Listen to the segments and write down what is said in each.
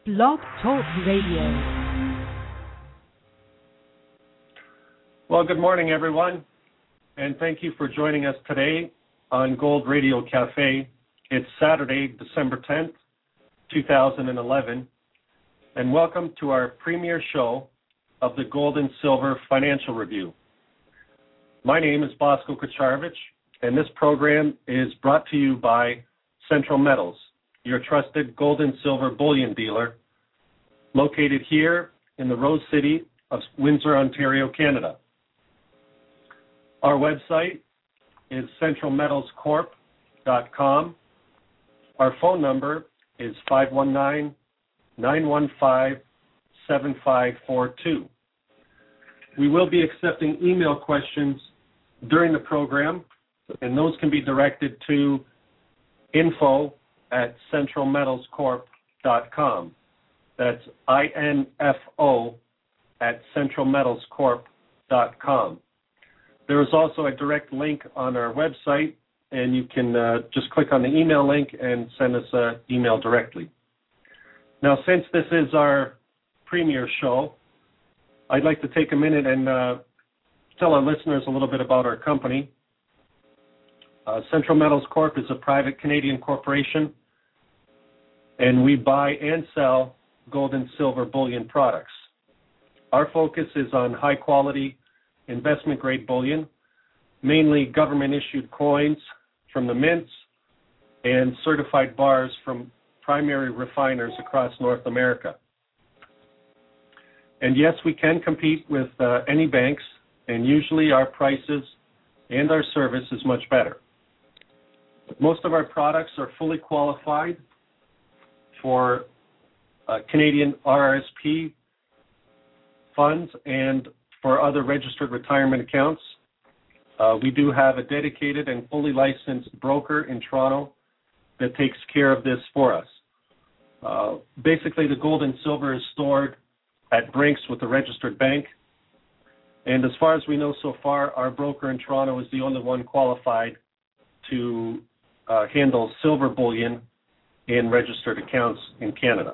Blog Talk Radio. Well, good morning, everyone, and thank you for joining us today on Gold Radio Cafe. It's Saturday, December 10th, 2011, and welcome to our premiere show of the Gold and Silver Financial Review. My name is Bosko Kocharevic, and this program is brought to you by Central Metals, your trusted gold and silver bullion dealer, located here in the Rose City of Windsor, Ontario, Canada. Our website is centralmetalscorp.com. Our phone number is 519-915-7542. We will be accepting email questions during the program, and those can be directed to info@centralmetalscorp.com. That's info@centralmetalscorp.com. There is also a direct link on our website, and you can just click on the email link and send us an email directly. Now, since this is our premiere show, I'd like to take a minute and tell our listeners a little bit about our company. Central Metals Corp is a private Canadian corporation, and we buy and sell gold and silver bullion products. Our focus is on high-quality investment-grade bullion, mainly government-issued coins from the mints and certified bars from primary refiners across North America. And yes, we can compete with any banks, and usually our prices and our service is much better. Most of our products are fully qualified for Canadian RRSP funds and for other registered retirement accounts. We do have a dedicated and fully licensed broker in Toronto that takes care of this for us. Basically, the gold and silver is stored at Brinks with a registered bank. And as far as we know so far, our broker in Toronto is the only one qualified to handle silver bullion in registered accounts in Canada.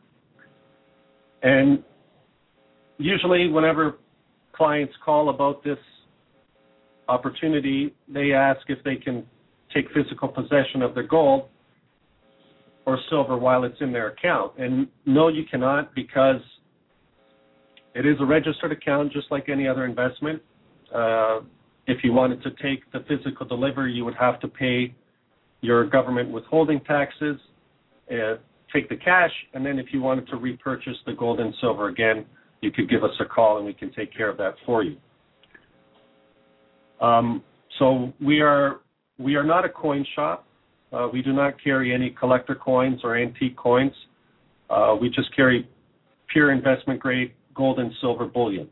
And usually whenever clients call about this opportunity, they ask if they can take physical possession of their gold or silver while it's in their account. And no, you cannot, because it is a registered account just like any other investment. If you wanted to take the physical delivery, you would have to pay your government withholding taxes, take the cash, and then if you wanted to repurchase the gold and silver again, you could give us a call and we can take care of that for you. So we are not a coin shop. We do not carry any collector coins or antique coins. We just carry pure investment grade gold and silver bullion.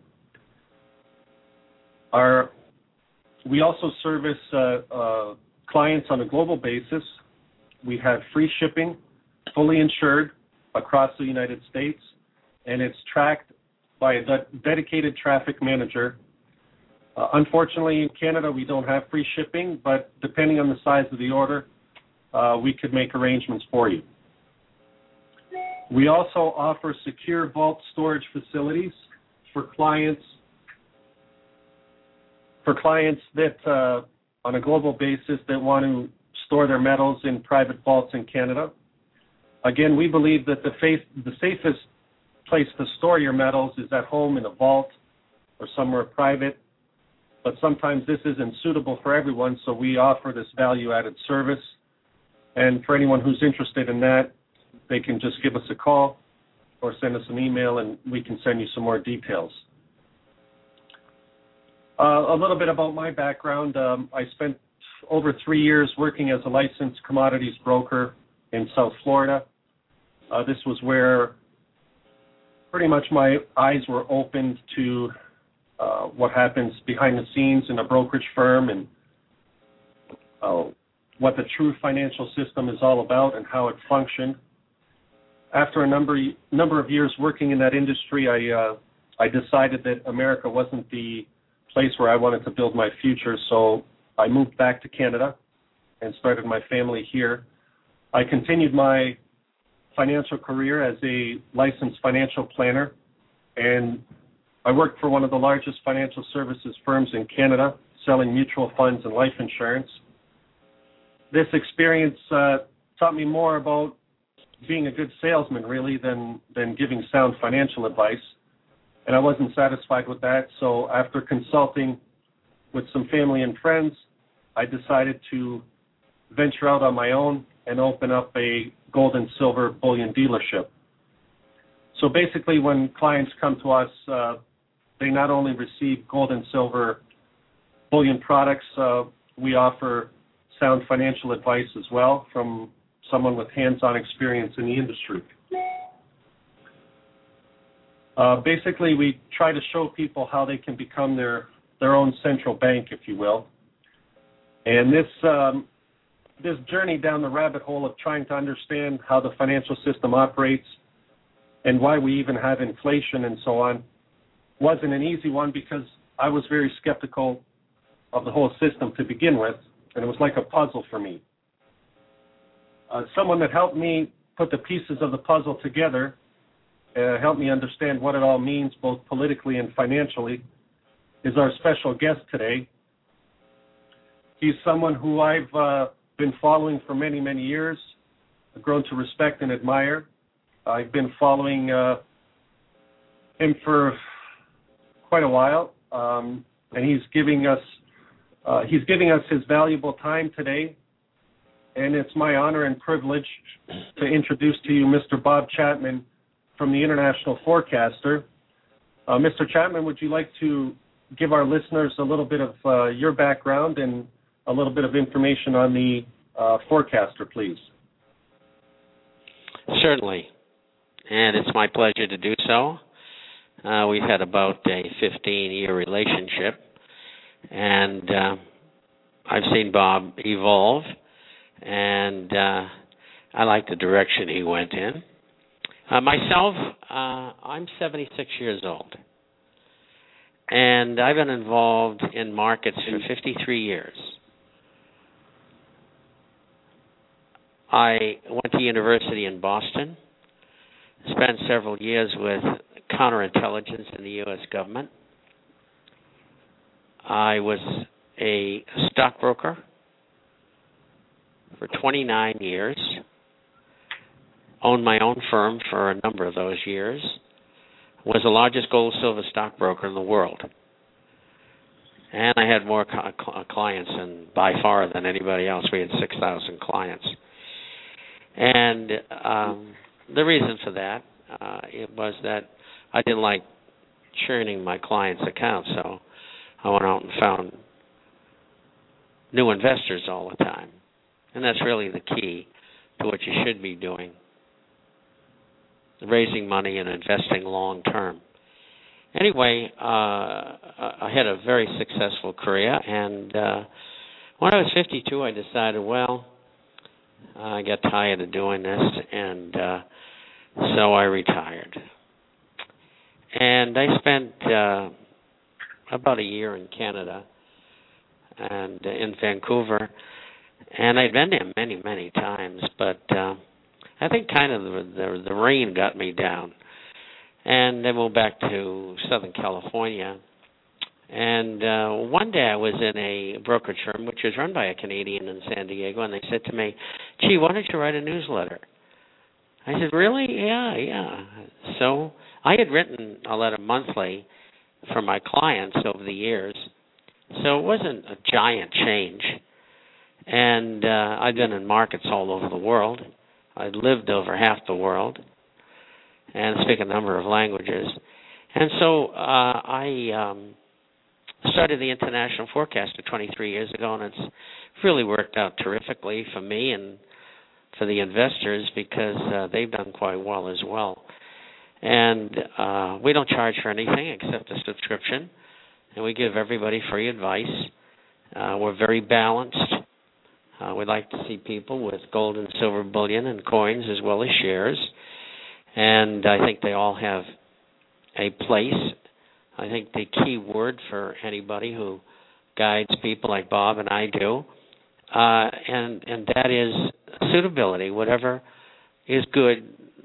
We also service clients on a global basis. We have free shipping, fully insured across the United States, and it's tracked by a dedicated traffic manager. Unfortunately, in Canada, we don't have free shipping, but depending on the size of the order, we could make arrangements for you. We also offer secure vault storage facilities for clients that on a global basis that want to store their metals in private vaults in Canada. Again, we believe that the safest place to store your metals is at home in a vault or somewhere private, but sometimes this isn't suitable for everyone, so we offer this value-added service. And for anyone who's interested in that, they can just give us a call or send us an email and we can send you some more details. A little bit about my background. I spent over 3 years working as a licensed commodities broker in South Florida. This was where pretty much my eyes were opened to what happens behind the scenes in a brokerage firm and what the true financial system is all about and how it functioned. After a number of years working in that industry, I decided that America wasn't the place where I wanted to build my future, so I moved back to Canada and started my family here. I continued my financial career as a licensed financial planner, and I worked for one of the largest financial services firms in Canada, selling mutual funds and life insurance. This experience taught me more about being a good salesman, really, than giving sound financial advice. And I wasn't satisfied with that, so after consulting with some family and friends, I decided to venture out on my own and open up a gold and silver bullion dealership. So basically, when clients come to us, they not only receive gold and silver bullion products, we offer sound financial advice as well from someone with hands-on experience in the industry. Basically, we try to show people how they can become their own central bank, if you will. And this journey down the rabbit hole of trying to understand how the financial system operates and why we even have inflation and so on wasn't an easy one, because I was very skeptical of the whole system to begin with, and it was like a puzzle for me. Someone that helped me put the pieces of the puzzle together, helped me understand what it all means both politically and financially, is our special guest today. He's someone who I've been following for many, many years, I've grown to respect and admire. I've been following him for quite a while, and he's giving us his valuable time today. And it's my honor and privilege to introduce to you Mr. Bob Chapman from the International Forecaster. Mr. Chapman, would you like to give our listeners a little bit of your background and a little bit of information on the Forecaster, please? Certainly, and it's my pleasure to do so. We've had about a 15-year relationship, and I've seen Bob evolve, and I like the direction he went in. Myself, I'm 76 years old, and I've been involved in markets for 53 years. I went to university in Boston, spent several years with counterintelligence in the U.S. government. I was a stockbroker for 29 years, owned my own firm for a number of those years, was the largest gold-silver stockbroker in the world. And I had more clients by far than anybody else. We had 6,000 clients. And the reason for that it was that I didn't like churning my clients' accounts, so I went out and found new investors all the time. And that's really the key to what you should be doing, raising money and investing long term. Anyway, I had a very successful career, and when I was 52, I decided, well, I got tired of doing this, and so I retired. And I spent about a year in Canada and in Vancouver, and I'd been there many, many times, but I think kind of the rain got me down. And I moved back to Southern California. And one day I was in a brokerage firm, which was run by a Canadian in San Diego, and they said to me, gee, why don't you write a newsletter? I said, really? Yeah. So I had written a letter monthly for my clients over the years, so it wasn't a giant change. And I'd been in markets all over the world. I'd lived over half the world and speak a number of languages. And so I started the International Forecaster 23 years ago, and it's really worked out terrifically for me and for the investors because they've done quite well as well. And we don't charge for anything except a subscription, and we give everybody free advice. We're very balanced. We'd like to see people with gold and silver bullion and coins as well as shares, and I think they all have a place. I think the key word for anybody who guides people like Bob and I do, and that is suitability. Whatever is good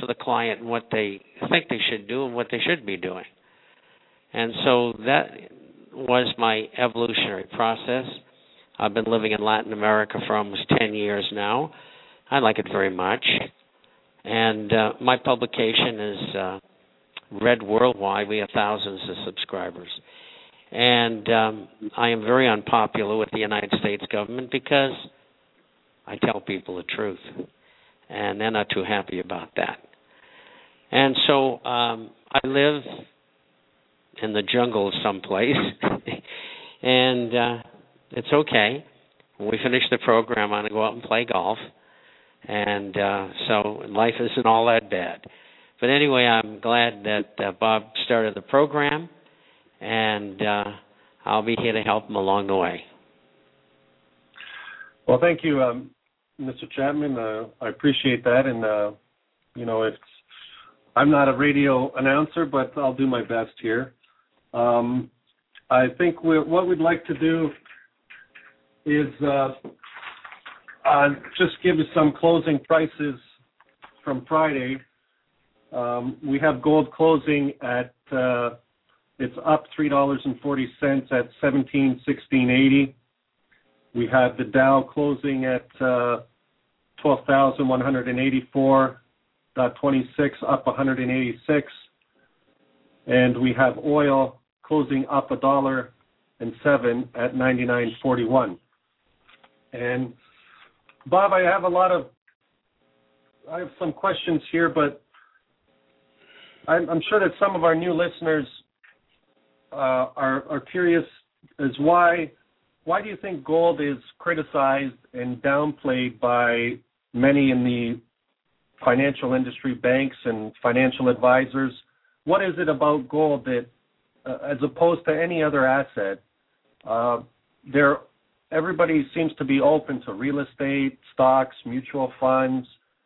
for the client and what they think they should do and what they should be doing. And so that was my evolutionary process. I've been living in Latin America for almost 10 years now. I like it very much. And my publication is read worldwide. We have thousands of subscribers. And I am very unpopular with the United States government because I tell people the truth. And they're not too happy about that. And so I live in the jungle someplace, and it's okay. When we finish the program, I'm going to go out and play golf, and so life isn't all that bad. But anyway, I'm glad that Bob started the program, and I'll be here to help him along the way. Well, thank you, Mr. Chapman. I appreciate that, and I'm not a radio announcer, but I'll do my best here. I think what we'd like to do is just give you some closing prices from Friday. We have gold closing at it's up $3.40 at $17,680. We have the Dow closing at 12,184.26, up 186, and we have oil closing up $1.07 at 99.41. And Bob, I have some questions here, but I'm sure that some of our new listeners are curious as why do you think gold is criticized and downplayed by many in the financial industry, banks and financial advisors? What is it about gold that, as opposed to any other asset, everybody seems to be open to real estate, stocks, mutual funds,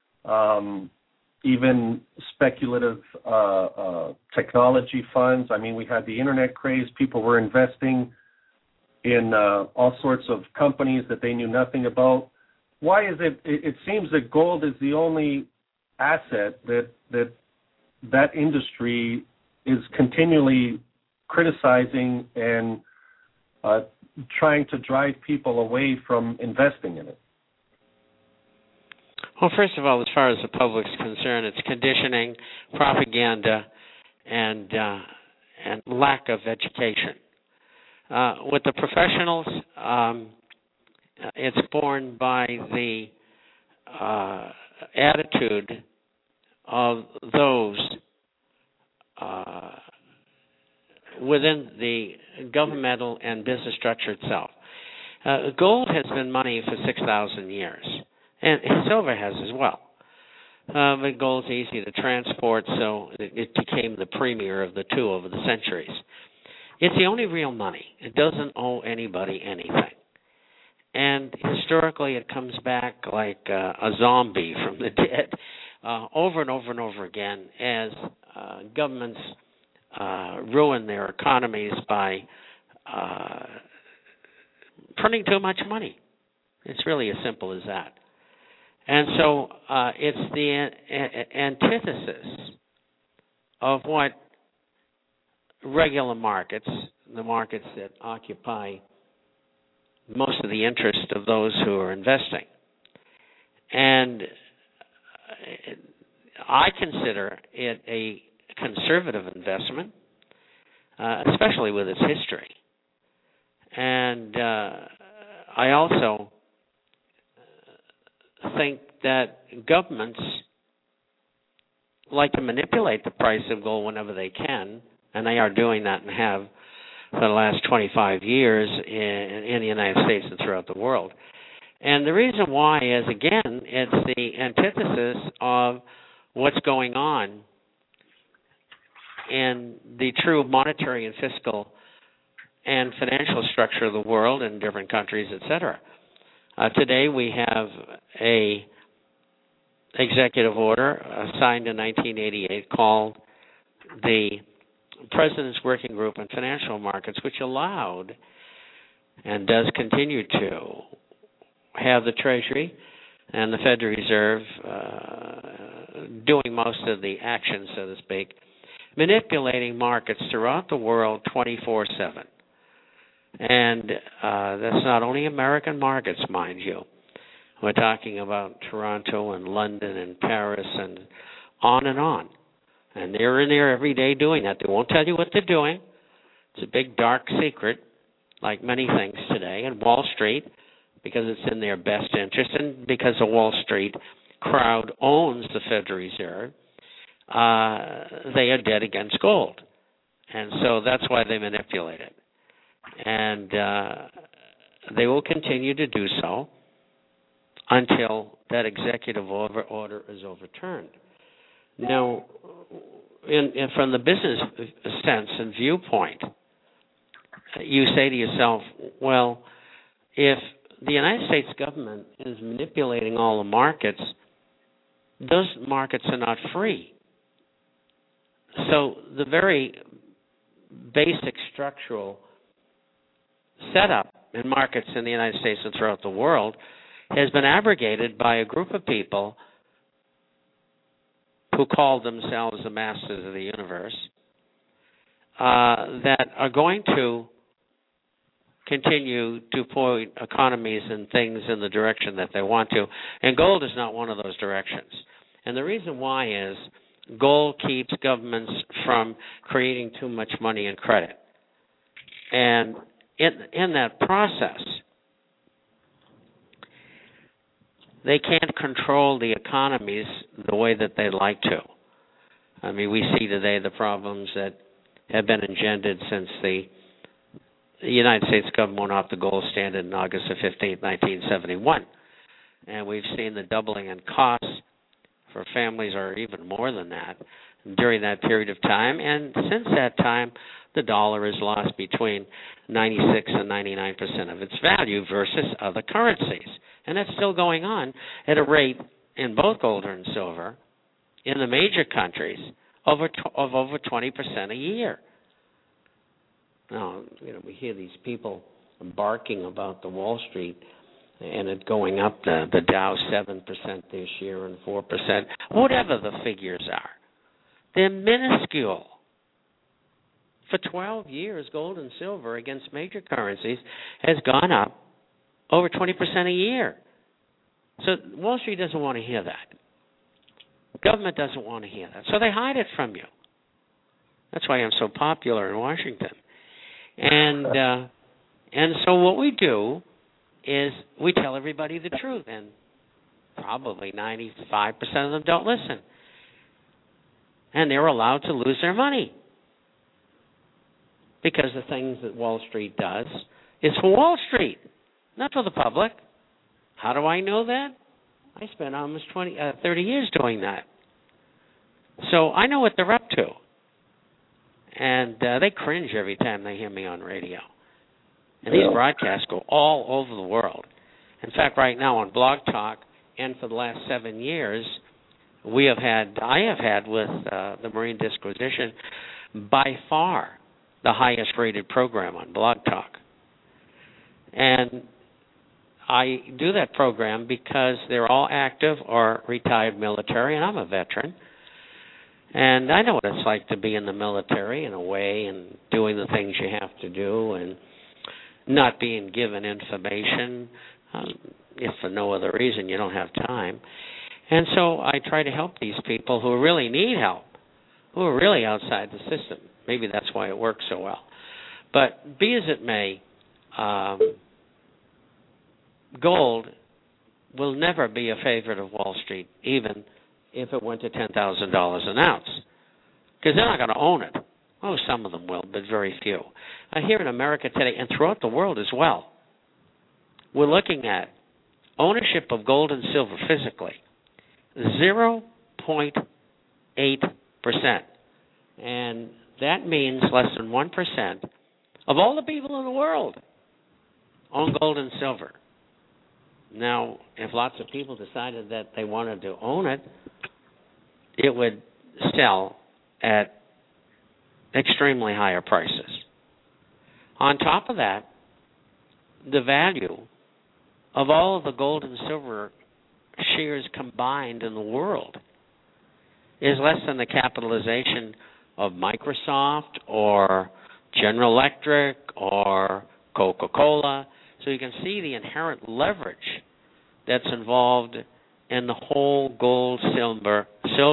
even speculative technology funds. I mean, we had the internet craze. People were investing in all sorts of companies that they knew nothing about. Why is it? It seems that gold is the only asset that industry is continually criticizing and trying to drive people away from investing in it. Well, first of all, as far as the public's concerned, it's conditioning, propaganda, and lack of education. With the professionals, it's born by the attitude of those within the governmental and business structure itself. Gold has been money for 6,000 years, and silver has as well. But gold's easy to transport, so it became the premier of the two over the centuries. It's the only real money. It doesn't owe anybody anything. And historically, it comes back like a zombie from the dead over and over and over again as governments ruin their economies by printing too much money. It's really as simple as that. And so it's the antithesis of what regular markets, the markets that occupy most of the interest of those who are investing. And I consider it a conservative investment, especially with its history. And I also think that governments like to manipulate the price of gold whenever they can, and they are doing that and have for the last 25 years in the United States and throughout the world. And the reason why is, again, it's the antithesis of what's going on in the true monetary and fiscal and financial structure of the world in different countries, et cetera. Today we have a executive order signed in 1988 called the President's Working Group on Financial Markets, which allowed and does continue to have the Treasury and the Federal Reserve doing most of the action, so to speak, manipulating markets throughout the world 24/7. And that's not only American markets, mind you. We're talking about Toronto and London and Paris and on and on. And they're in there every day doing that. They won't tell you what they're doing. It's a big, dark secret, like many things today. And Wall Street, because it's in their best interest and because the Wall Street crowd owns the Federal Reserve, they are dead against gold. And so that's why they manipulate it. And they will continue to do so until that executive order is overturned. Now, from the business sense and viewpoint, you say to yourself, well, if the United States government is manipulating all the markets, those markets are not free. So the very basic structural setup in markets in the United States and throughout the world has been abrogated by a group of people who call themselves the masters of the universe, that are going to continue to point economies and things in the direction that they want to. And gold is not one of those directions. And the reason why is gold keeps governments from creating too much money and credit. And in that process, they can't control the economies the way that they'd like to. I mean, we see today the problems that have been engendered since the United States government went off the gold standard on August 15, 1971. And we've seen the doubling in costs for families, or even more than that, during that period of time. And since that time, the dollar has lost between 96 and 99% of its value versus other currencies. And that's still going on at a rate in both gold and silver in the major countries of over 20% a year. Now, we hear these people barking about the Wall Street and it going up, the Dow 7% this year and 4%, whatever the figures are. They're minuscule. For 12 years, gold and silver against major currencies has gone up over 20% a year. So Wall Street doesn't want to hear that. Government doesn't want to hear that. So they hide it from you. That's why I'm so popular in Washington. And so what we do is we tell everybody the truth, and probably 95% of them don't listen. And they're allowed to lose their money because the things that Wall Street does is for Wall Street, not for the public. How do I know that? I spent almost 30 years doing that. So I know what they're up to. And they cringe every time they hear me on radio. And these broadcasts go all over the world. In fact, right now on Blog Talk, and for the last 7 years, I have had with the Marine Disquisition by far the highest rated program on Blog Talk. And I do that program because they're all active or retired military, and I'm a veteran. And I know what it's like to be in the military in a way and doing the things you have to do and not being given information, if for no other reason you don't have time. And so I try to help these people who really need help, who are really outside the system. Maybe that's why it works so well. But be as it may, gold will never be a favorite of Wall Street, even if it went to $10,000 an ounce, because they're not going to own it. Oh, some of them will, but very few. Here in America today, and throughout the world as well, we're looking at ownership of gold and silver physically, 0.8%. And that means less than 1% of all the people in the world own gold and silver. Now, if lots of people decided that they wanted to own it, it would sell at extremely higher prices. On top of that, the value of all of the gold and silver shares combined in the world is less than the capitalization of Microsoft or General Electric or Coca-Cola. So you can see the inherent leverage that's involved in the whole gold, silver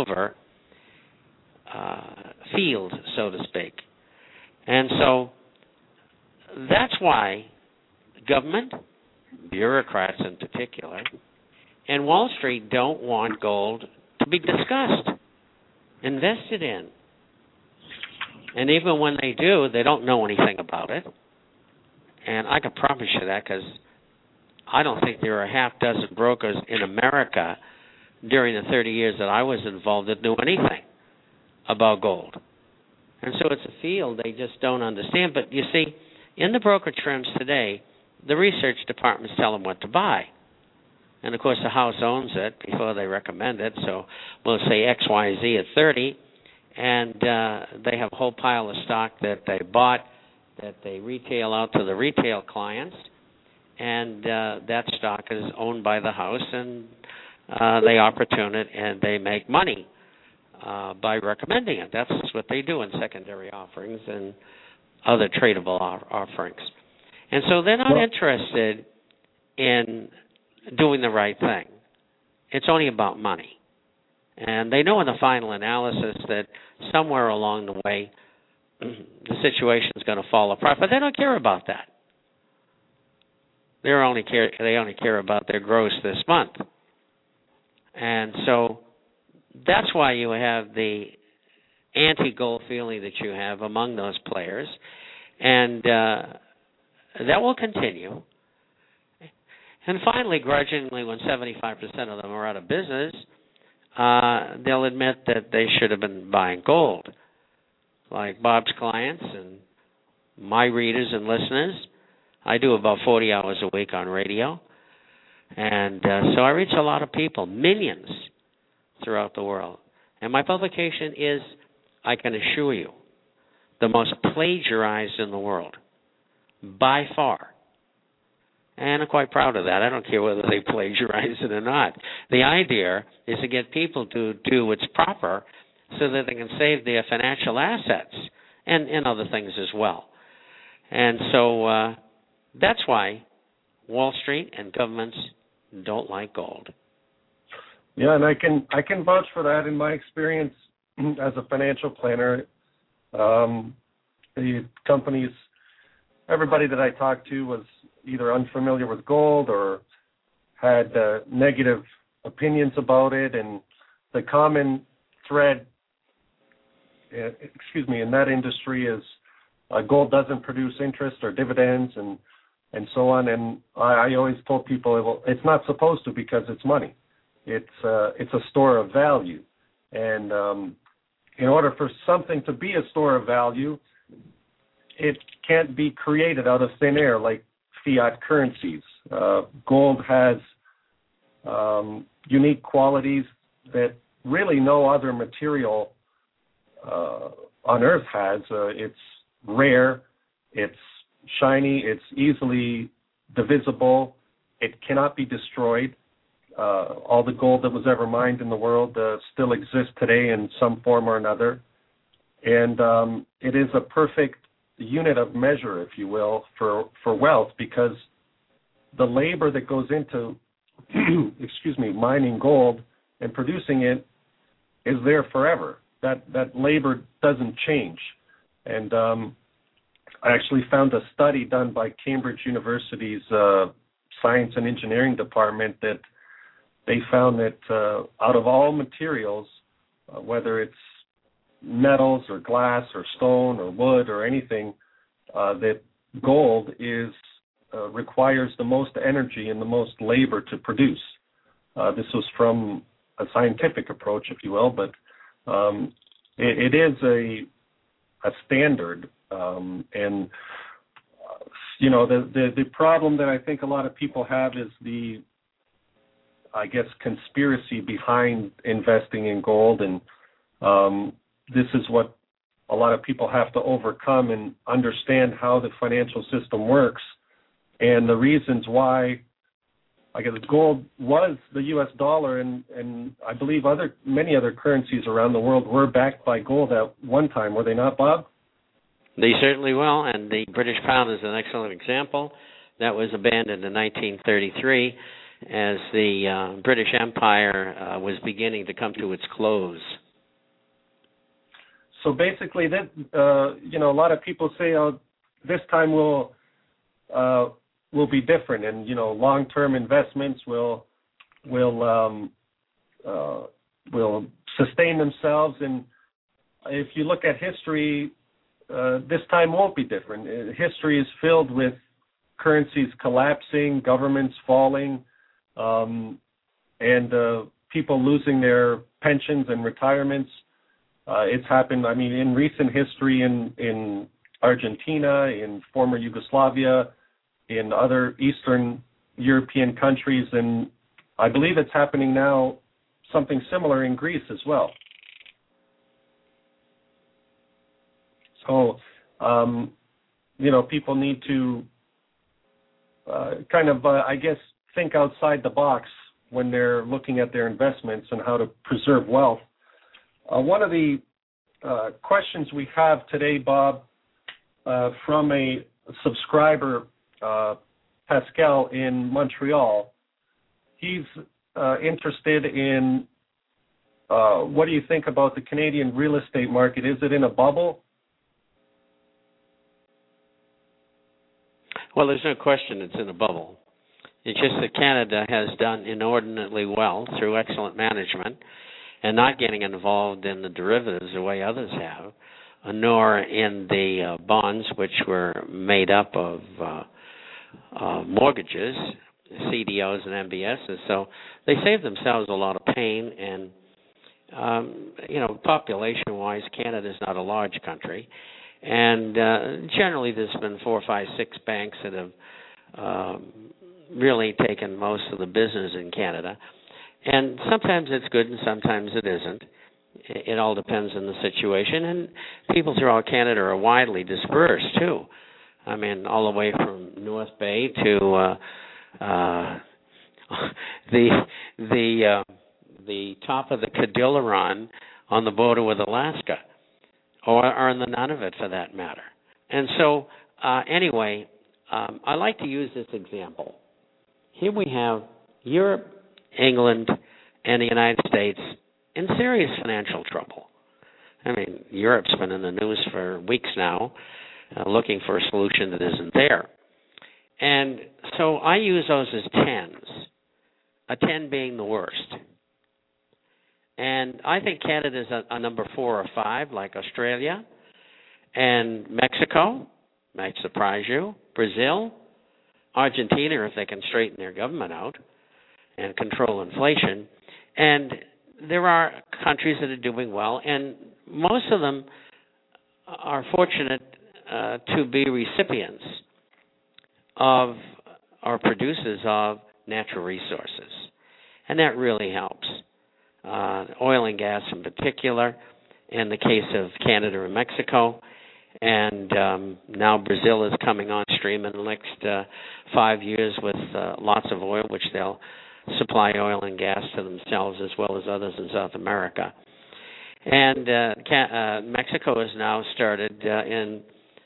field, so to speak. And so that's why government, bureaucrats in particular, and Wall Street don't want gold to be discussed, invested in. And even when they do, they don't know anything about it. And I can promise you that, because I don't think there are a half dozen brokers in America during the 30 years that I was involved that knew anything about gold. And so it's a field they just don't understand. But you see, in the brokerage firms today, the research departments tell them what to buy. And, of course, the house owns it before they recommend it. So we'll say XYZ at 30, and they have a whole pile of stock that they bought that they retail out to the retail clients, and that stock is owned by the house, and they opportune it, and they make money by recommending it. That's what they do in secondary offerings and other tradable offerings. And so they're not interested in doing the right thing. It's only about money. And they know in the final analysis that somewhere along the way the situation is going to fall apart, but they don't care about that. They only care about their gross this month. And so that's why you have the anti-gold feeling that you have among those players, and that will continue. And finally, grudgingly, when 75% of them are out of business, they'll admit that they should have been buying gold. Like Bob's clients and my readers and listeners, I do about 40 hours a week on radio. And so I reach a lot of people, millions throughout the world. And my publication is, I can assure you, the most plagiarized in the world, by far. And I'm quite proud of that. I don't care whether they plagiarize it or not. The idea is to get people to do what's proper so that they can save their financial assets and other things as well. And so that's why Wall Street and governments don't like gold. Yeah, and I can vouch for that in my experience as a financial planner. The companies, everybody that I talked to was either unfamiliar with gold or had negative opinions about it, and the common thread, in that industry is gold doesn't produce interest or dividends and so on. And I always told people, well, it's not supposed to, because it's money. It's a store of value, and in order for something to be a store of value, it can't be created out of thin air like fiat currencies. Gold has unique qualities that really no other material on Earth has. It's rare, it's shiny, it's easily divisible, it cannot be destroyed. All the gold that was ever mined in the world still exists today in some form or another. And it is a perfect unit of measure, if you will, for wealth, because the labor that goes into mining gold and producing it is there forever. That labor doesn't change. And I actually found a study done by Cambridge University's Science and Engineering Department that they found that out of all materials, whether it's metals or glass or stone or wood or anything, that gold requires the most energy and the most labor to produce. This was from a scientific approach, if you will, but it is a standard. And the problem that I think a lot of people have is the conspiracy behind investing in gold, and this is what a lot of people have to overcome and understand how the financial system works and the reasons why I guess gold was the U.S. dollar, and I believe many other currencies around the world were backed by gold at one time. Were they not, Bob? They certainly will, and the British pound is an excellent example. That was abandoned in 1933 as the British Empire was beginning to come to its close. So basically, that a lot of people say, "Oh, this time will be different," and long-term investments will sustain themselves. And if you look at history, this time won't be different. History is filled with currencies collapsing, governments falling, and people losing their pensions and retirements. It's happened, in recent history in Argentina, in former Yugoslavia, in other Eastern European countries, and I believe it's happening now, something similar in Greece as well. So, people need to think outside the box when they're looking at their investments and how to preserve wealth. One of the questions we have today, Bob, from a subscriber, Pascal in Montreal, he's interested in what do you think about the Canadian real estate market? Is it in a bubble? Well, there's no question it's in a bubble. It's just that Canada has done inordinately well through excellent management and not getting involved in the derivatives the way others have, nor in the bonds, which were made up of mortgages, CDOs and MBSs. So they saved themselves a lot of pain. And, population-wise, Canada's not a large country. And generally there's been 4, 5, 6 banks that have really taken most of the business in Canada. And sometimes it's good and sometimes it isn't. It all depends on the situation. And people throughout Canada are widely dispersed, too. All the way from North Bay to the top of the Cadillac on the border with Alaska, or in the Nunavut for that matter. And so, anyway, I like to use this example. Here we have Europe, England, and the United States in serious financial trouble. Europe's been in the news for weeks now, looking for a solution that isn't there. And so I use those as 10s, a 10 being the worst. And I think Canada's a number 4 or 5, like Australia, and Mexico, might surprise you, Brazil, Argentina, if they can straighten their government out and control inflation. And there are countries that are doing well, and most of them are fortunate to be recipients of or producers of natural resources. And that really helps. Oil and gas in particular, in the case of Canada and Mexico. And now Brazil is coming on stream in the next 5 years with lots of oil, which they'll supply oil and gas to themselves as well as others in South America. And Mexico has now started in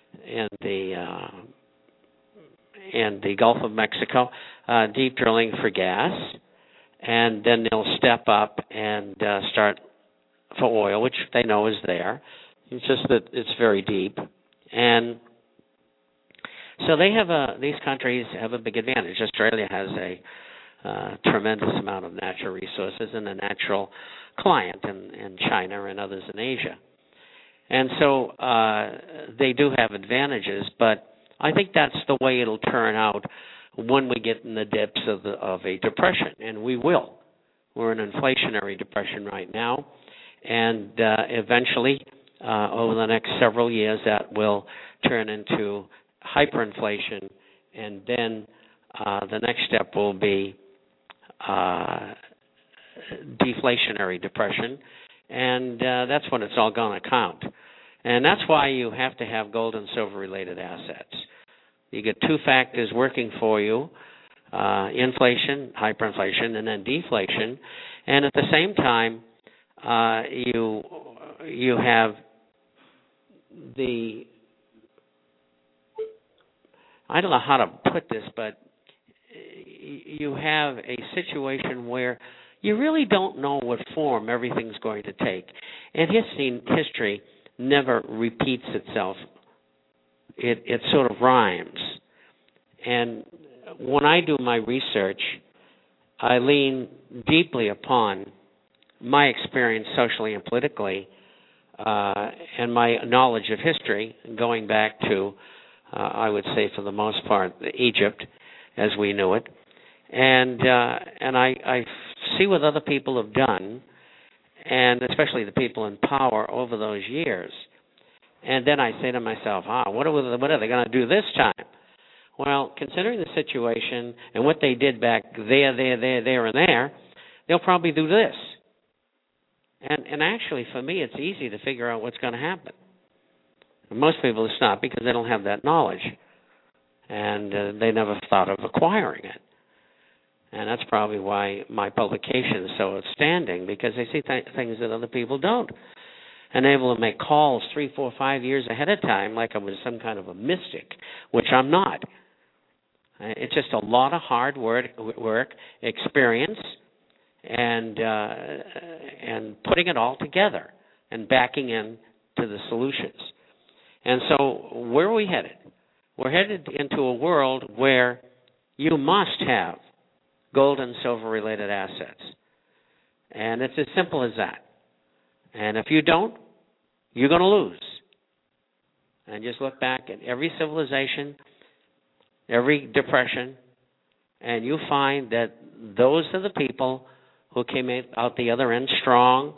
the Gulf of Mexico deep drilling for gas, and then they'll step up and start for oil, which they know is there. It's just that it's very deep. And so these countries have a big advantage. Australia has a tremendous amount of natural resources and a natural client in China and others in Asia. And so they do have advantages, but I think that's the way it'll turn out when we get in the dips of a depression, and we will. We're in an inflationary depression right now, and eventually, over the next several years, that will turn into hyperinflation, and then the next step will be deflationary depression, and that's when it's all going to count. And that's why you have to have gold and silver related assets. You get 2 factors working for you. inflation, hyperinflation, and then deflation. And at the same time, you have I don't know how to put this, but you have a situation where you really don't know what form everything's going to take. And history never repeats itself. It sort of rhymes. And when I do my research, I lean deeply upon my experience socially and politically, and my knowledge of history, going back to, I would say for the most part, Egypt as we knew it. And I see what other people have done, and especially the people in power over those years. And then I say to myself, what are they going to do this time? Well, considering the situation and what they did back there, and there, they'll probably do this. And actually, for me, it's easy to figure out what's going to happen. And most people, it's not, because they don't have that knowledge. And they never thought of acquiring it. And that's probably why my publication is so outstanding, because they see things that other people don't. And able to make calls 3, 4, 5 years ahead of time like I was some kind of a mystic, which I'm not. It's just a lot of hard work, experience, and putting it all together and backing in to the solutions. And so where are we headed? We're headed into a world where you must have gold and silver related assets. And it's as simple as that. And if you don't, you're going to lose. And just look back at every civilization, every depression, and you find that those are the people who came out the other end strong.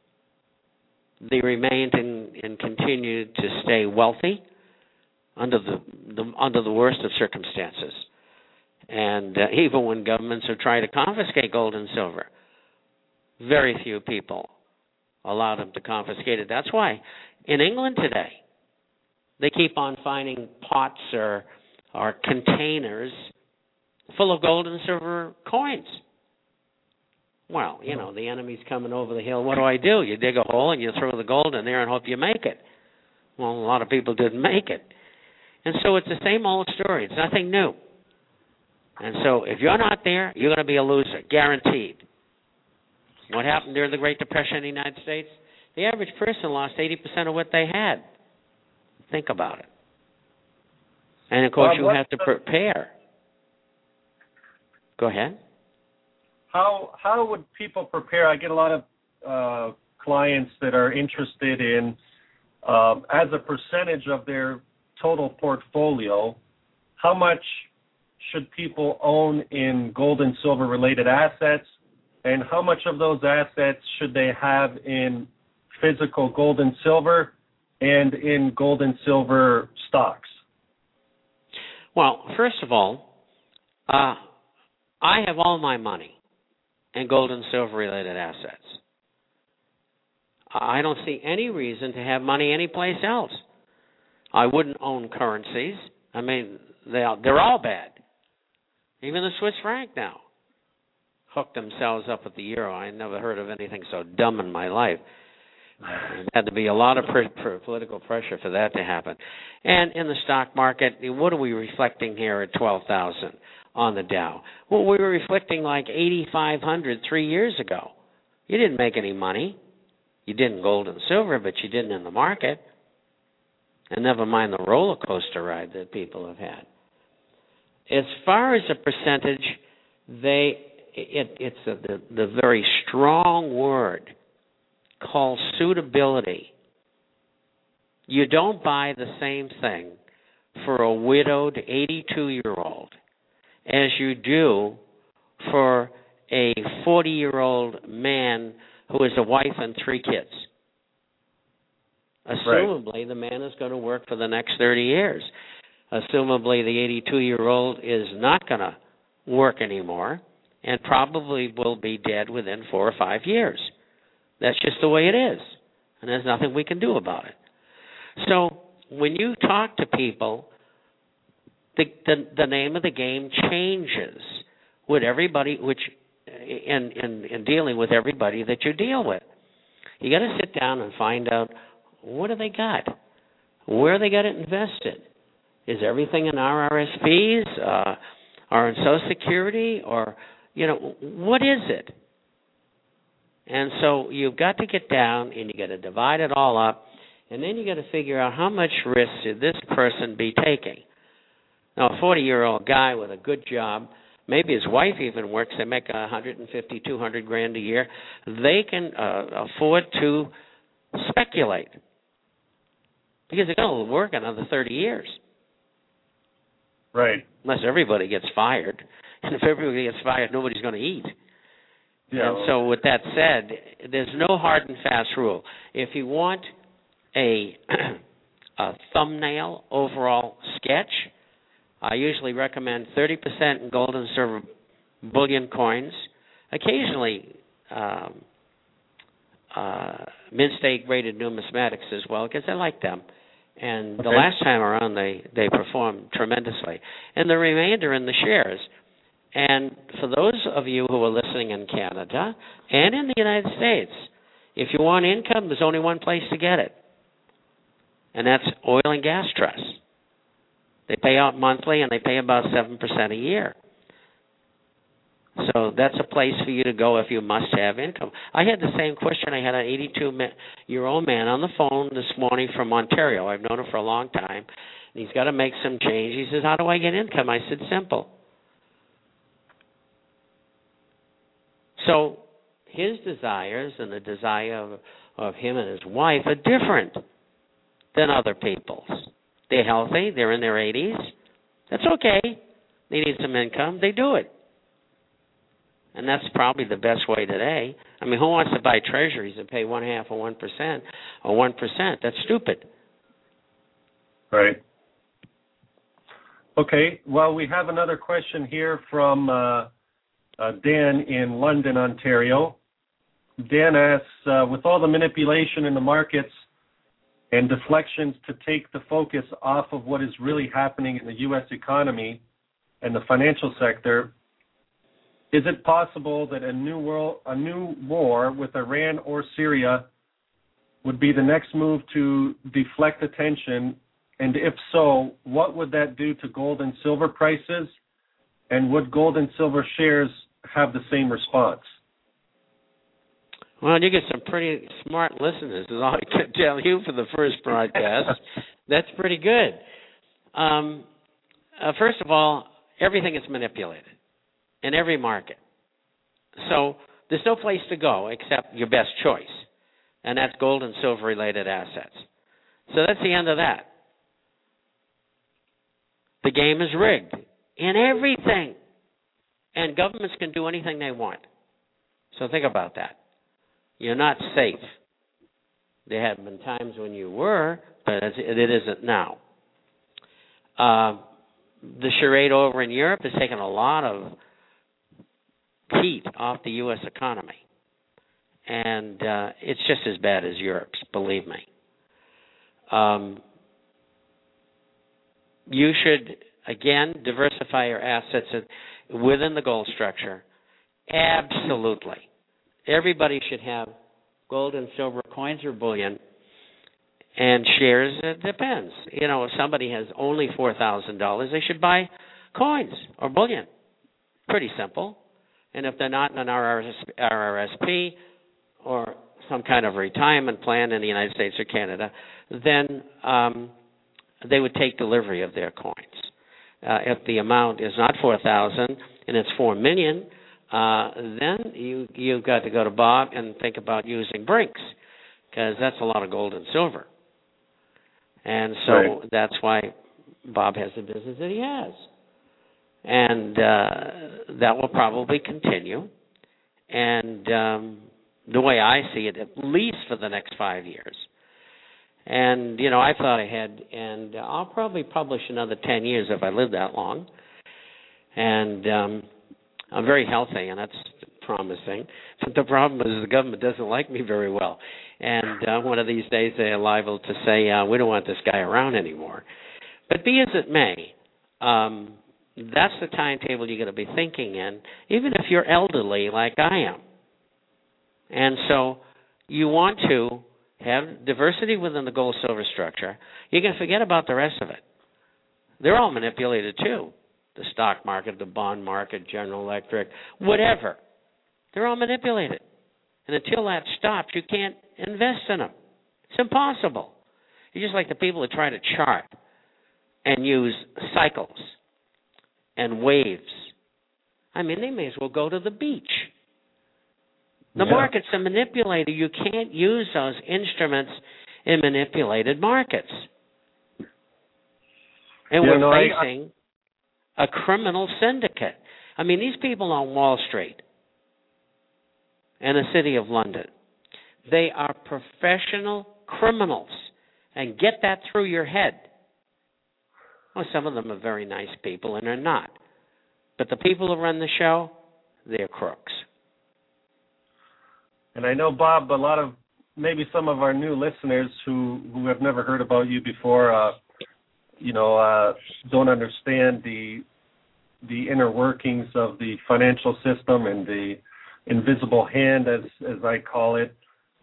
They remained and continued to stay wealthy under the worst of circumstances. And even when governments are trying to confiscate gold and silver, very few people allow them to confiscate it. That's why in England today, they keep on finding pots or containers full of gold and silver coins. Well, the enemy's coming over the hill. What do? You dig a hole and you throw the gold in there and hope you make it. Well, a lot of people didn't make it. And so it's the same old story. It's nothing new. And so if you're not there, you're going to be a loser, guaranteed. What happened during the Great Depression in the United States? The average person lost 80% of what they had. Think about it. And, of course, you have to prepare. Go ahead. How would people prepare? I get a lot of clients that are interested in, as a percentage of their total portfolio, how much should people own in gold and silver related assets, and how much of those assets should they have in physical gold and silver and in gold and silver stocks? Well, first of all, I have all my money in gold and silver related assets. I don't see any reason to have money anyplace else. I wouldn't own currencies. I mean, they're all bad. Even the Swiss franc now hooked themselves up with the euro. I never heard of anything so dumb in my life. There had to be a lot of political pressure for that to happen. And in the stock market, what are we reflecting here at 12,000 on the Dow? Well, we were reflecting like 8,500 3 years ago. You didn't make any money. You did in gold and silver, but you didn't in the market. And never mind the roller coaster ride that people have had. As far as a percentage, it's the very strong word called suitability. You don't buy the same thing for a widowed 82-year-old as you do for a 40-year-old man who has a wife and 3 kids. Assumably, right. The man is going to work for the next 30 years. Assumably, the 82-year-old is not going to work anymore and probably will be dead within 4 or 5 years. That's just the way it is, and there's nothing we can do about it. So when you talk to people, the name of the game changes. with everybody, which in dealing with everybody that you deal with. You got to sit down and find out, what do they got? Where they got it invested? Is everything in RRSPs or in Social Security, or what is it? And so you've got to get down and you got to divide it all up, and then you got to figure out how much risk should this person be taking. Now, a 40-year-old guy with a good job, maybe his wife even works, they make $150,000, $200,000 a year, they can afford to speculate because they're going to work another 30 years. Right. Unless everybody gets fired. And if everybody gets fired, nobody's going to eat. Yeah. And so with that said, there's no hard and fast rule. If you want a thumbnail overall sketch, I usually recommend 30% in gold and silver bullion coins, occasionally Mint-State graded numismatics as well, because I like them. And the last time around, they performed tremendously. And the remainder in the shares. And for those of you who are listening in Canada and in the United States, if you want income, there's only one place to get it, and that's oil and gas trusts. They pay out monthly, and they pay about 7% a year. So that's a place for you to go if you must have income. I had the same question. I had an 82-year-old man on the phone this morning from Ontario. I've known him for a long time. And he's got to make some change. He says, how do I get income? I said, simple. So his desires and the desire of him and his wife are different than other people's. They're healthy. They're in their 80s. That's okay. They need some income. They do it. And that's probably the best way today. I mean, who wants to buy treasuries and pay 1/2 or 1% or 1%? That's stupid. Right. Okay. Well, we have another question here from Dan in London, Ontario. Dan asks, with all the manipulation in the markets and deflections to take the focus off of what is really happening in the U.S. economy and the financial sector, is it possible that a new war with Iran or Syria would be the next move to deflect attention? And if so, what would that do to gold and silver prices? And would gold and silver shares have the same response? Well, you get some pretty smart listeners, is all I can tell you for the first broadcast. That's pretty good. First of all, everything is manipulated in every market. So there's no place to go except your best choice, and that's gold and silver-related assets. So that's the end of that. The game is rigged in everything, and governments can do anything they want. So think about that. You're not safe. There have been times when you were, but it isn't now. The charade over in Europe has taken a lot of heat off the U.S. economy. And it's just as bad as Europe's, believe me. You should, again, diversify your assets within the gold structure. Absolutely. Everybody should have gold and silver coins or bullion. And shares, it depends. You know, if somebody has only $4,000, they should buy coins or bullion. Pretty simple. And if they're not in an RRSP or some kind of retirement plan in the United States or Canada, then they would take delivery of their coins. If the amount is not $4,000 and it's $4 million, then you've got to go to Bob and think about using Brinks, because that's a lot of gold and silver. And so That's why Bob has the business that he has. And that will probably continue. And the way I see it, at least for the next 5 years. And, you know, I thought ahead, and I'll probably publish another 10 years if I live that long. And I'm very healthy, and that's promising. But the problem is the government doesn't like me very well. And one of these days they are liable to say, we don't want this guy around anymore. But be as it may, That's the timetable you're going to be thinking in, even if you're elderly like I am. And so you want to have diversity within the gold-silver structure. You can forget about the rest of it. They're all manipulated too. The stock market, the bond market, General Electric, whatever. They're all manipulated. And until that stops, you can't invest in them. It's impossible. You're just like the people that try to chart and use cycles and waves. I mean, they may as well go to the beach. The markets are manipulated. You can't use those instruments in manipulated markets. And we're facing a criminal syndicate. I mean, these people on Wall Street and the City of London, they are professional criminals. And get that through your head. Well, some of them are very nice people, and they're not. But the people who run the show, they're crooks. And I know, Bob, maybe some of our new listeners who have never heard about you before, don't understand the inner workings of the financial system and the invisible hand, as I call it,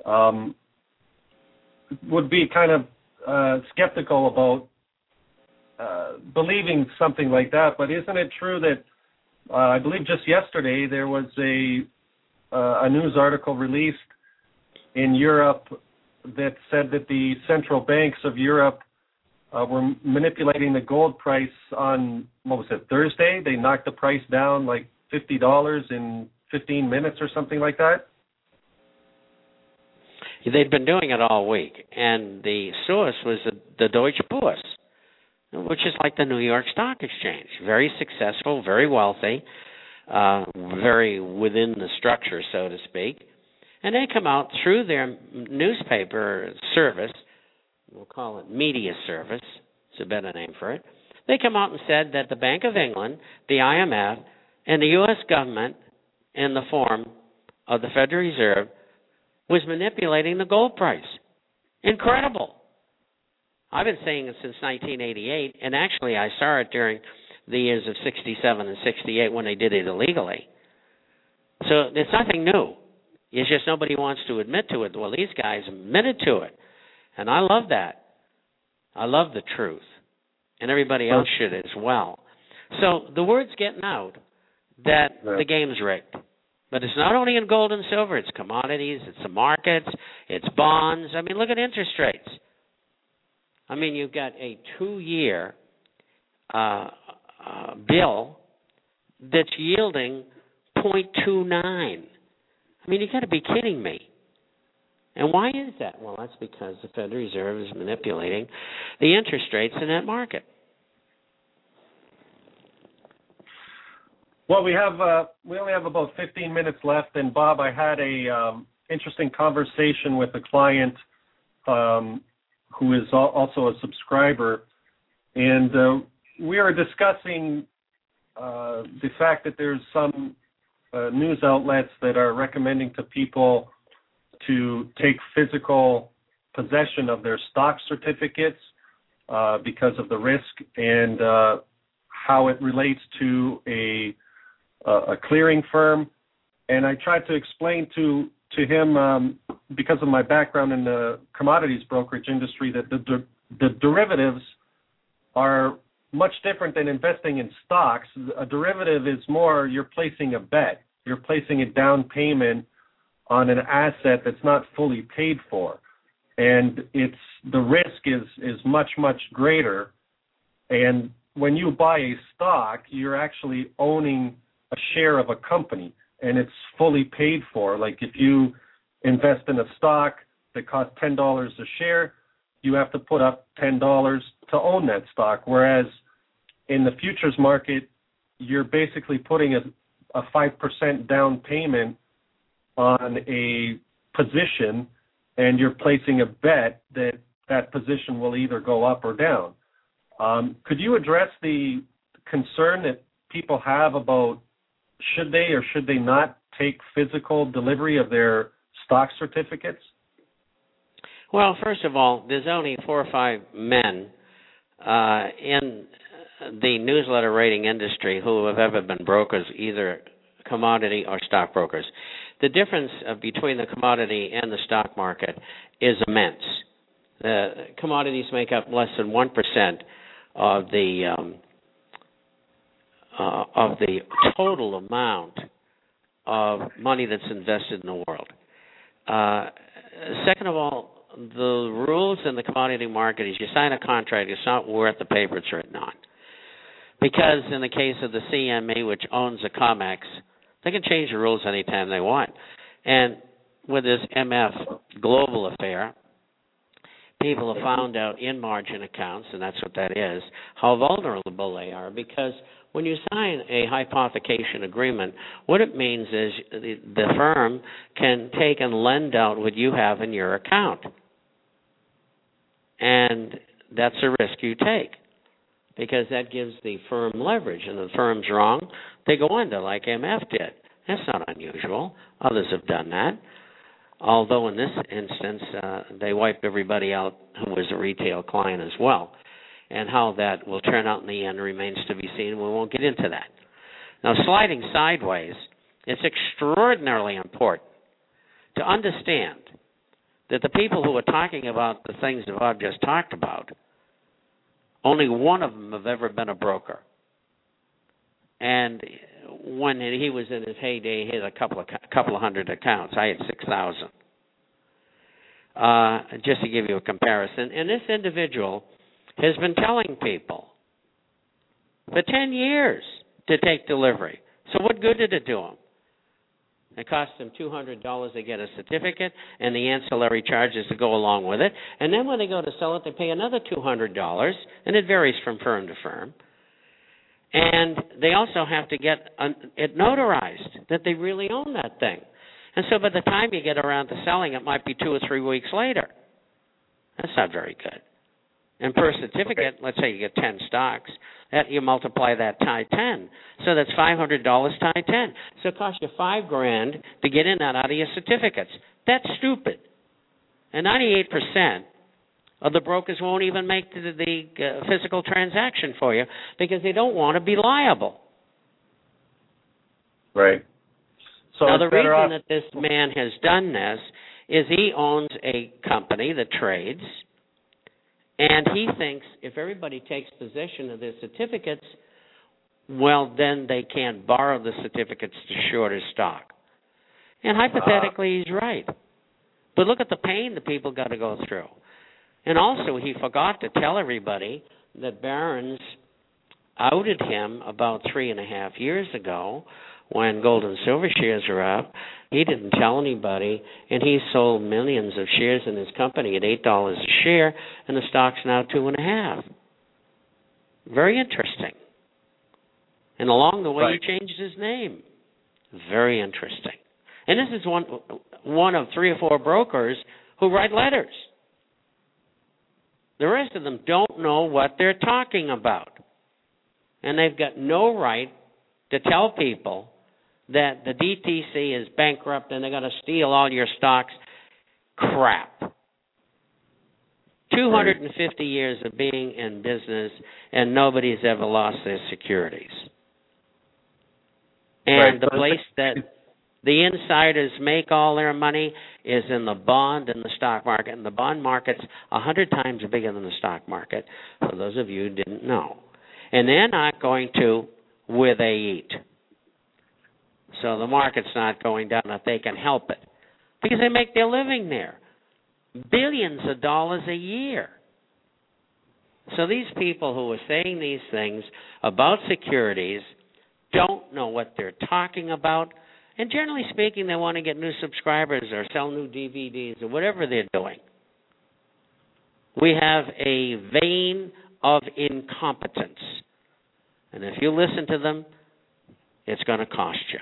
would be kind of skeptical about believing something like that. But isn't it true that I believe just yesterday there was a news article released in Europe that said that the central banks of Europe were manipulating the gold price on, Thursday? They knocked the price down like $50 in 15 minutes or something like that? They'd been doing it all week, and the source was the Deutsche Börse, which is like the New York Stock Exchange. Very successful, very wealthy, very within the structure, so to speak. And they come out through their newspaper service, we'll call it media service, it's a better name for it. They come out and said that the Bank of England, the IMF, and the U.S. government, in the form of the Federal Reserve, was manipulating the gold price. Incredible. I've been saying it since 1988, and actually I saw it during the years of 67 and 68 when they did it illegally. So it's nothing new. It's just nobody wants to admit to it. Well, these guys admitted to it, and I love that. I love the truth, and everybody else should as well. So the word's getting out that the game's rigged. But it's not only in gold and silver, it's commodities, it's the markets, it's bonds. I mean, look at interest rates. I mean, you've got a 2-year bill that's yielding 0.29. I mean, you got to be kidding me. And why is that? Well, that's because the Federal Reserve is manipulating the interest rates in that market. Well, we only have about 15 minutes left, and Bob, I had a interesting conversation with a client who is also a subscriber, and we are discussing the fact that there's some news outlets that are recommending to people to take physical possession of their stock certificates because of the risk and how it relates to a clearing firm. And I tried to explain to him, because of my background in the commodities brokerage industry, that the derivatives are much different than investing in stocks. A derivative is more you're placing a bet. You're placing a down payment on an asset that's not fully paid for. And the risk is much, much greater. And when you buy a stock, you're actually owning a share of a company, and it's fully paid for. Like if you invest in a stock that costs $10 a share, you have to put up $10 to own that stock. Whereas in the futures market, you're basically putting a 5% down payment on a position, and you're placing a bet that that position will either go up or down. Could you address the concern that people have about should they or should they not take physical delivery of their stock certificates? Well, first of all, there's only 4 or 5 men in the newsletter rating industry who have ever been brokers, either commodity or stockbrokers. The difference between the commodity and the stock market is immense. Commodities make up less than 1% of the total amount of money that's invested in the world. Second of all, the rules in the commodity market is you sign a contract, it's not worth the paper it's written on. Because in the case of the CME, which owns the COMEX, they can change the rules anytime they want. And with this MF global affair, people have found out in margin accounts, and that's what that is, how vulnerable they are. Because when you sign a hypothecation agreement, what it means is the firm can take and lend out what you have in your account. And that's a risk you take, because that gives the firm leverage. And if the firm's wrong, they go under, like MF did. That's not unusual. Others have done that. Although in this instance, they wiped everybody out who was a retail client as well. And how that will turn out in the end remains to be seen. We won't get into that. Now, sliding sideways, it's extraordinarily important to understand that the people who are talking about the things that Bob just talked about, only one of them have ever been a broker. And when he was in his heyday, he had a couple of hundred accounts. I had 6,000. Just to give you a comparison. And this individual has been telling people for 10 years to take delivery. So what good did it do him? It cost them $200 to get a certificate and the ancillary charges to go along with it. And then when they go to sell it, they pay another $200, and it varies from firm to firm. And they also have to get it notarized that they really own that thing. And so by the time you get around to selling, it might be 2 or 3 weeks later. That's not very good. And per certificate, let's say you get 10 stocks, that you multiply that times 10. So that's $500 times 10. So it costs you $5,000 to get in and out of your certificates. That's stupid. And 98% of the brokers won't even make the physical transaction for you because they don't want to be liable. Right. So now, the reason that this man has done this is he owns a company that trades, and he thinks if everybody takes possession of their certificates, well, then they can't borrow the certificates to short his stock. And hypothetically, he's right. But look at the pain the people got to go through. And also, he forgot to tell everybody that Barron's outed him about 3.5 years ago when gold and silver shares were up. He didn't tell anybody, and he sold millions of shares in his company at $8 a share, and the stock's now $2.5. Very interesting. And along the way, right, he changed his name. Very interesting. And this is one of 3 or 4 brokers who write letters. The rest of them don't know what they're talking about. And they've got no right to tell people that the DTC is bankrupt and they're going to steal all your stocks. Crap. 250 years of being in business, and nobody's ever lost their securities. And the place that the insiders make all their money is in the bond and the stock market. And the bond market's 100 times bigger than the stock market, for those of you who didn't know. And they're not going to where they eat. So the market's not going down if they can help it, because they make their living there. Billions of dollars a year. So these people who are saying these things about securities don't know what they're talking about. And generally speaking, they want to get new subscribers or sell new DVDs or whatever they're doing. We have a vein of incompetence. And if you listen to them, it's going to cost you.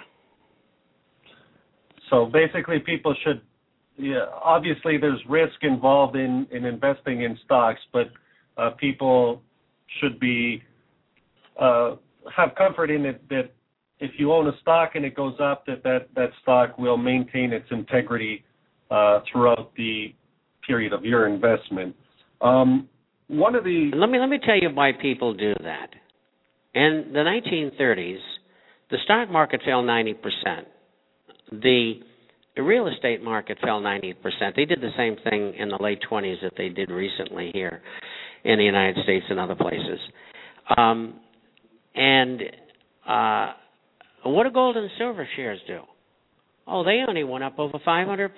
So basically, people should, obviously there's risk involved in investing in stocks, but people should be have comfort in it that if you own a stock and it goes up, that stock will maintain its integrity throughout the period of your investment. Let me tell you why people do that. In the 1930s, the stock market fell 90%. The real estate market fell 90%. They did the same thing in the late 20s that they did recently here in the United States and other places. What do gold and silver shares do? Oh, they only went up over 500%.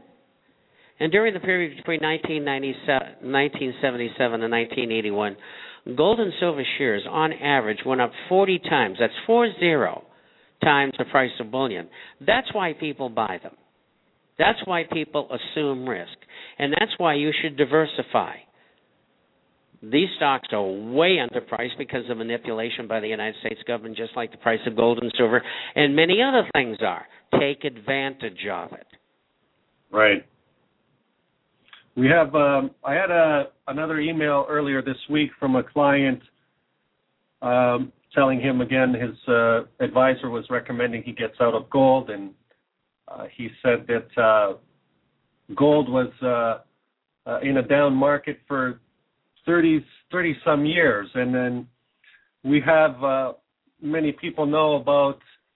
And during the period between 1977 and 1981, gold and silver shares, on average, went up 40 times. That's 40 times the price of bullion. That's why people buy them. That's why people assume risk. And that's why you should diversify. These stocks are way underpriced because of manipulation by the United States government, just like the price of gold and silver, and many other things are. Take advantage of it. Right. We have. I had another email earlier this week from a client telling him again his advisor was recommending he gets out of gold, and he said that gold was in a down market for 30 some years, and then we have many people know about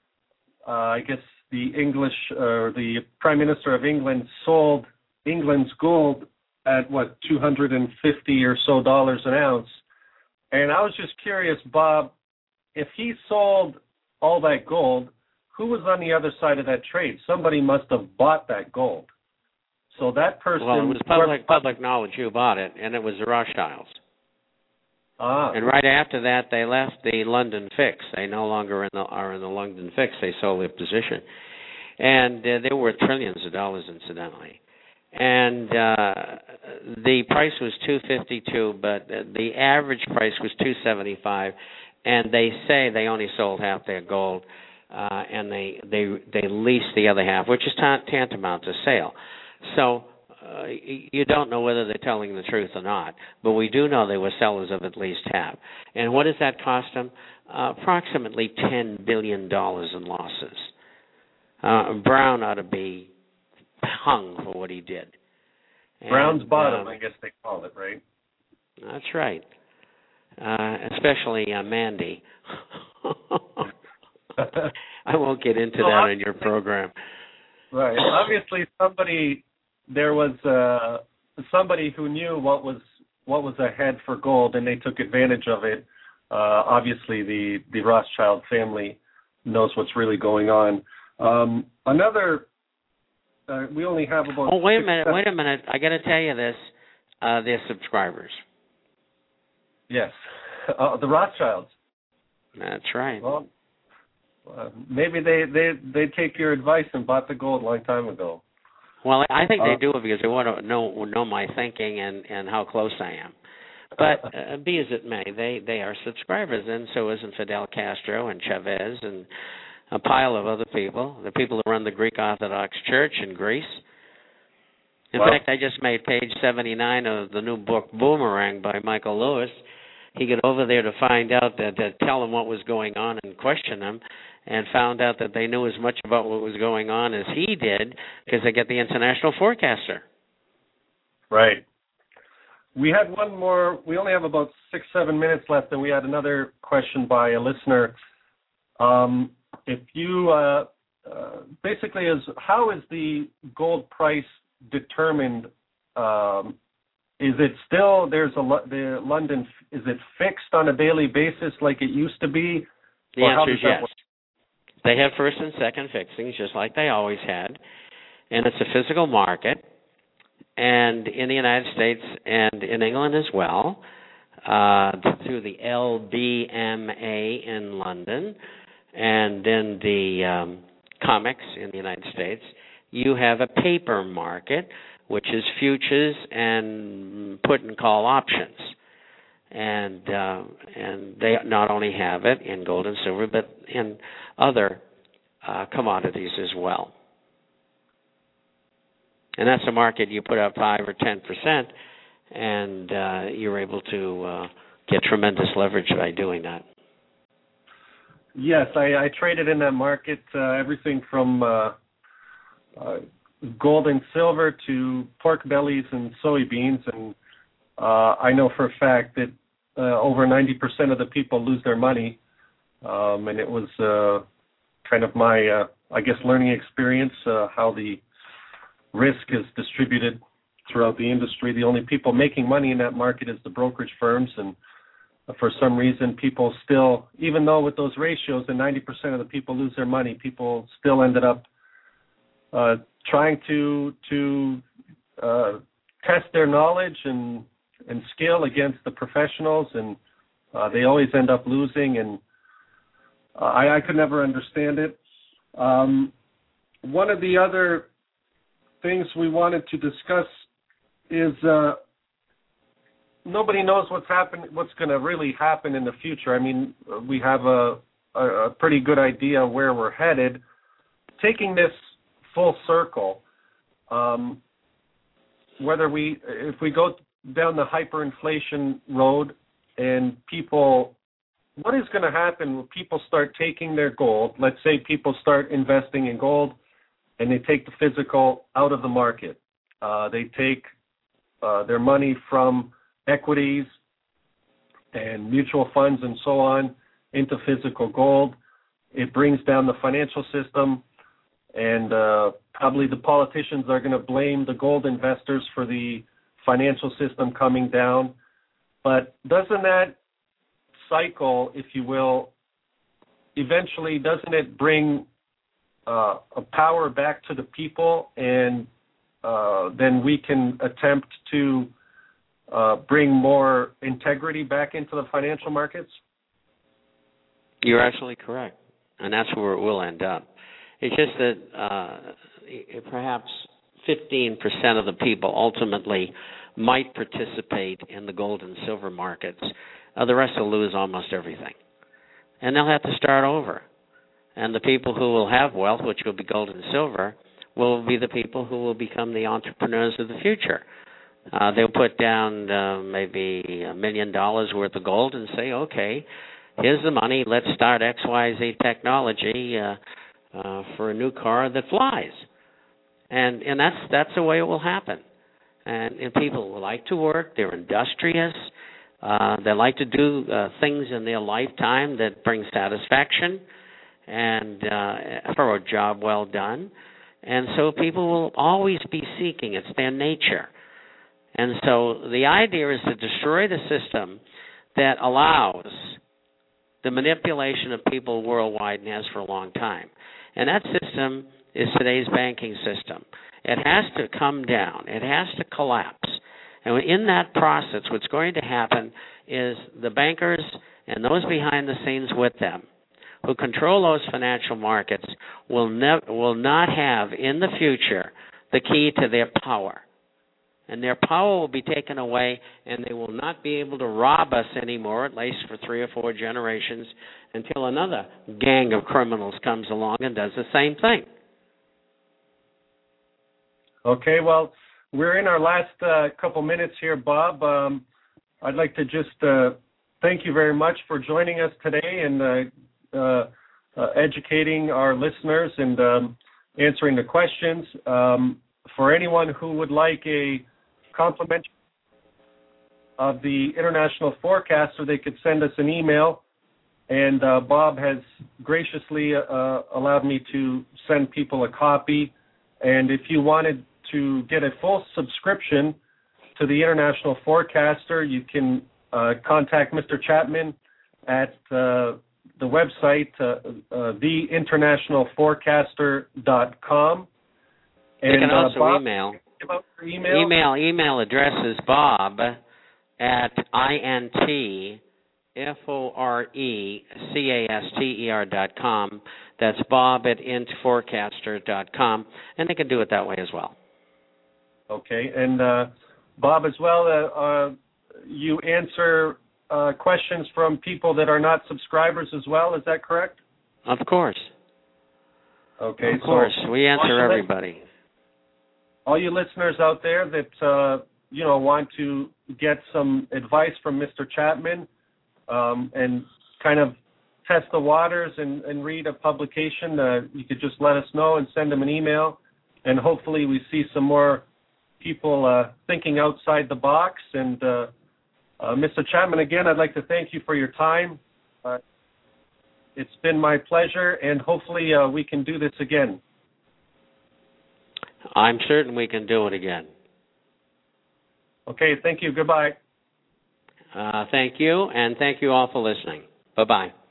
I guess the the Prime Minister of England sold England's gold at what, $250 or so an ounce. And I was just curious, Bob, if he sold all that gold, who was on the other side of that trade? Somebody must have bought that gold. So that person... Well, it was public knowledge who bought it, and it was the Rothschilds. Ah. And right after that, they left the London Fix. They no longer are in the London Fix. They sold their position. And they were worth trillions of dollars, incidentally. And the price was $252, but the average price was $275. And they say they only sold half their gold, and they leased the other half, which is tantamount to sale. So you don't know whether they're telling the truth or not, but we do know they were sellers of at least half. And what does that cost them? Approximately $10 billion in losses. Brown ought to be hung for what he did. Brown's bottom, I guess they call it, right? That's right. Especially Mandy. I won't get into that in your program. Right. Obviously, there was somebody who knew what was ahead for gold, and they took advantage of it. Obviously, the Rothschild family knows what's really going on. We only have about... Oh, wait a minute. I got to tell you this. They're subscribers. Yes. The Rothschilds. That's right. Well, maybe they take your advice and bought the gold a long time ago. Well, I think they do it because they want to know my thinking and how close I am. But be as it may, they are subscribers, and so isn't Fidel Castro and Chavez and a pile of other people, the people who run the Greek Orthodox Church in Greece. In fact, I just made page 79 of the new book Boomerang by Michael Lewis. He got over there to find out to tell them what was going on and question them, and found out that they knew as much about what was going on as he did because they get the International Forecaster. Right. We had one more. We only have about 6-7 minutes left, and we had another question by a listener. If you basically how is the gold price determined? Is it still the London? Is it fixed on a daily basis like it used to be? The answer is yes. They have first and second fixings, just like they always had, and it's a physical market. And in the United States and in England as well, through the LBMA in London, and then the COMEX in the United States, you have a paper market, which is futures and put and call options. And they not only have it in gold and silver, but in other commodities as well. And that's a market you put up 5 or 10%, and you're able to get tremendous leverage by doing that. Yes, I traded in that market, everything from gold and silver to pork bellies and soybeans, and I know for a fact that over 90% of the people lose their money and it was kind of my, I guess, learning experience, how the risk is distributed throughout the industry. The only people making money in that market is the brokerage firms, and for some reason people still, even though with those ratios and 90% of the people lose their money, people still ended up trying to test their knowledge and skill against the professionals, and they always end up losing, and I could never understand it. One of the other things we wanted to discuss is nobody knows what's going to really happen in the future. I mean, we have a pretty good idea where we're headed. Taking this full circle, if we go down the hyperinflation road and people, what is going to happen when people start taking their gold? Let's say people start investing in gold and they take the physical out of the market. They take their money from equities and mutual funds and so on into physical gold. It brings down the financial system, and probably the politicians are going to blame the gold investors for the financial system coming down. But doesn't that cycle, if you will, eventually, doesn't it bring a power back to the people, and then we can attempt to bring more integrity back into the financial markets? You're absolutely correct, and that's where it will end up. It's just that perhaps 15% of the people ultimately might participate in the gold and silver markets. The rest will lose almost everything, and they'll have to start over. And the people who will have wealth, which will be gold and silver, will be the people who will become the entrepreneurs of the future. They'll put down maybe $1 million worth of gold and say, okay, here's the money, let's start XYZ technology for a new car that flies. And that's the way it will happen. And people like to work, they're industrious, they like to do things in their lifetime that bring satisfaction and for a job well done. And so people will always be seeking. It's their nature. And so the idea is to destroy the system that allows the manipulation of people worldwide and has for a long time. And that system is today's banking system. It has to come down. It has to collapse. And in that process, what's going to happen is the bankers and those behind the scenes with them who control those financial markets will not have in the future the key to their power. And their power will be taken away, and they will not be able to rob us anymore, at least for 3 or 4 generations, until another gang of criminals comes along and does the same thing. Okay, well, we're in our last couple minutes here, Bob. I'd like to just thank you very much for joining us today and educating our listeners and answering the questions. For anyone who would like a compliment of the International Forecaster, they could send us an email, and Bob has graciously allowed me to send people a copy. And if you wanted to get a full subscription to the International Forecaster, you can contact Mr. Chapman at the website, theinternationalforecaster.com. And you can also Bob, email. Email address is Bob at INTFORECASTER.com. That's Bob at intforecaster.com, and they can do it that way as well. Okay, and Bob, as well, you answer questions from people that are not subscribers as well. Is that correct? Of course. Okay, of course, we answer everybody. All you listeners out there that want to get some advice from Mr. Chapman and kind of test the waters and read a publication, you could just let us know and send them an email, and hopefully we see some more people thinking outside the box. And Mr. Chapman, again, I'd like to thank you for your time. It's been my pleasure, and hopefully we can do this again. I'm certain we can do it again. Okay, thank you. Goodbye. Thank you, and thank you all for listening. Bye-bye.